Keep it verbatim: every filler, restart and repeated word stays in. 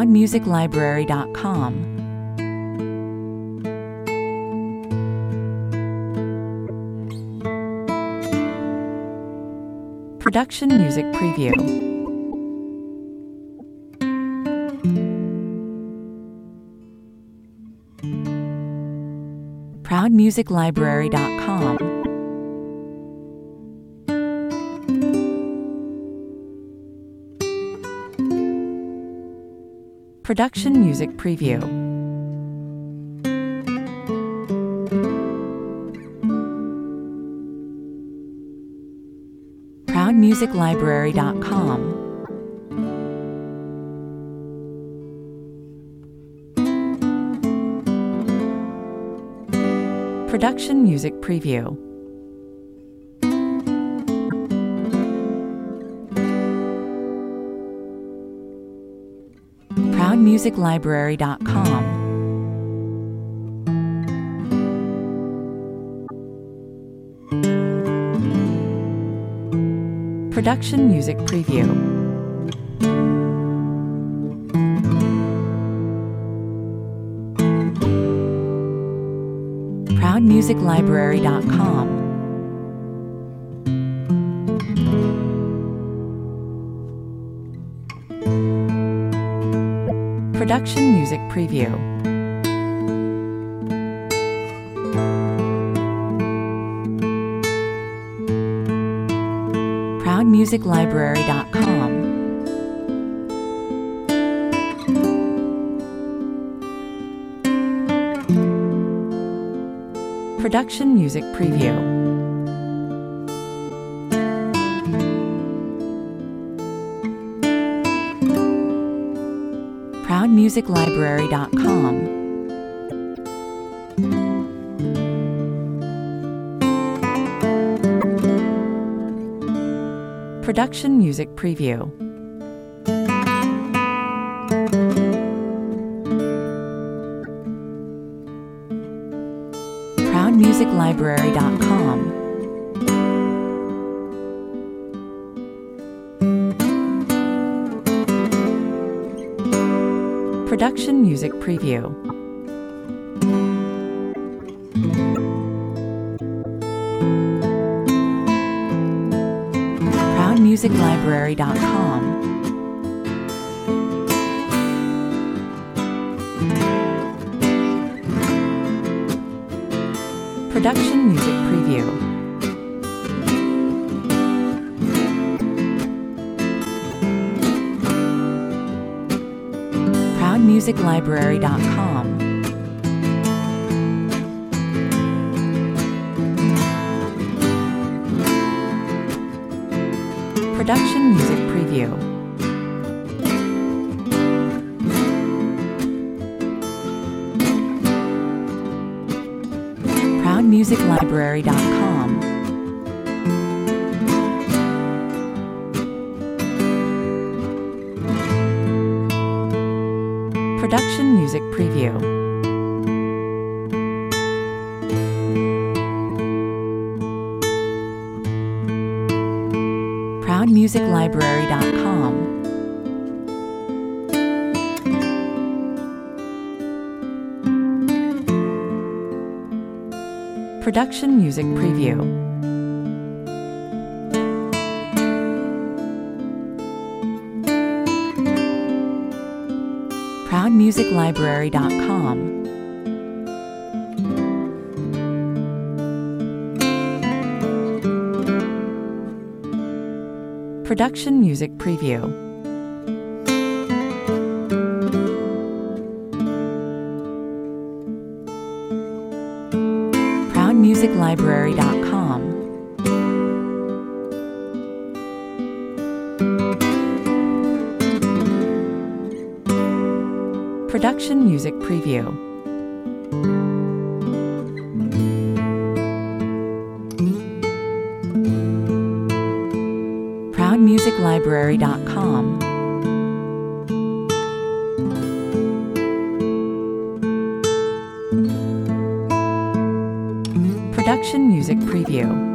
proud music library dot com. Production Music Preview. proud music library dot com. Production Music Preview. proud music library dot com. Production Music Preview. proud music library dot com. Production Music Preview. proud music library dot com. Production Music Preview. proud music library dot com. Production Music Preview. proud music library dot com. Production Music Preview. proud music library dot com. Production Music Preview. proud music library dot com. Production Music Preview. proud music library dot com. Production Music Preview. proud music library dot com. Production Music Preview. proud music library dot com. Production Music Preview. proud music library dot com. Production Music Preview. proud music library dot com. Production Music Preview. proud music library dot com. Production Music Preview.